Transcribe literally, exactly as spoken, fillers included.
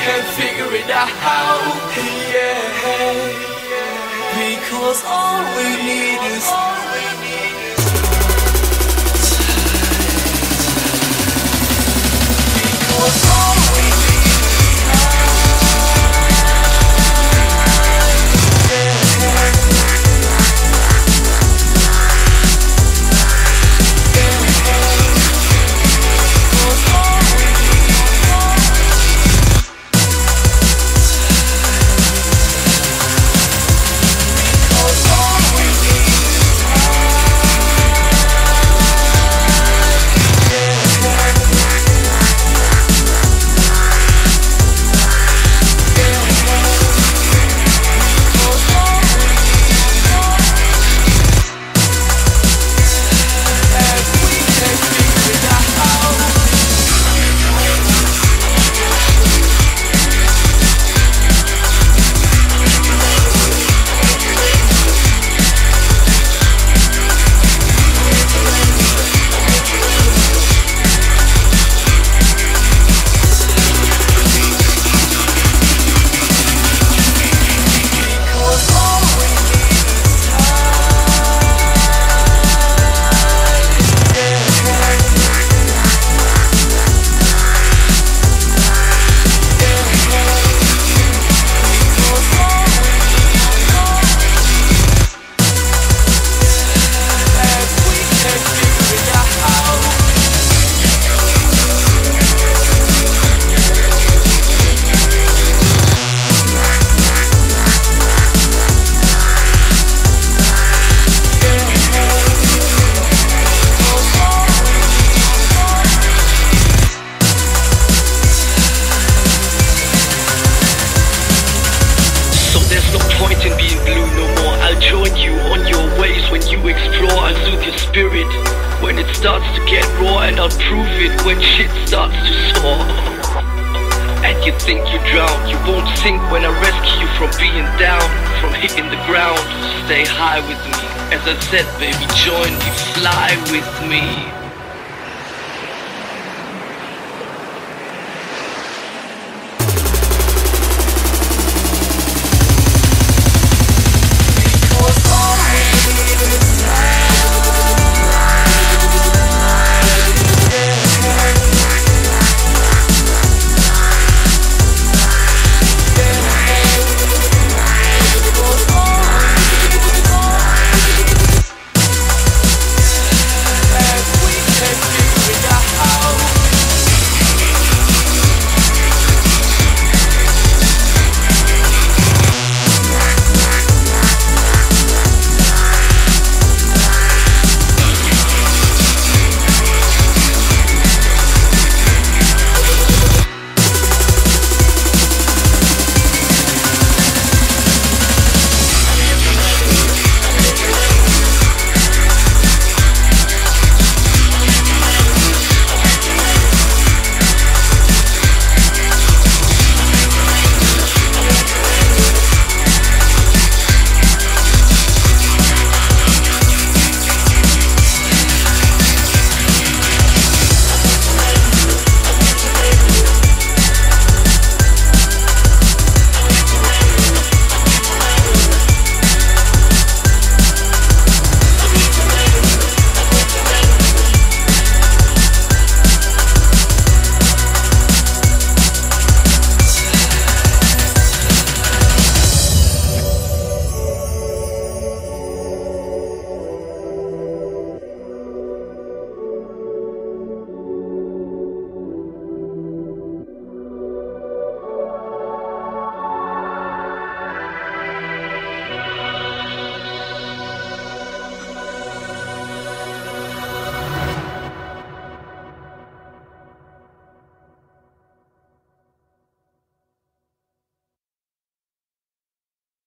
can't figure it out. Yeah, because all we need is all we need is because all we need is when it starts to get raw, and I'll prove it when shit starts to soar. And you think you drown, you won't sink when I rescue you from being down, from hitting the ground. Stay high with me, as I said, baby, join me, fly with me.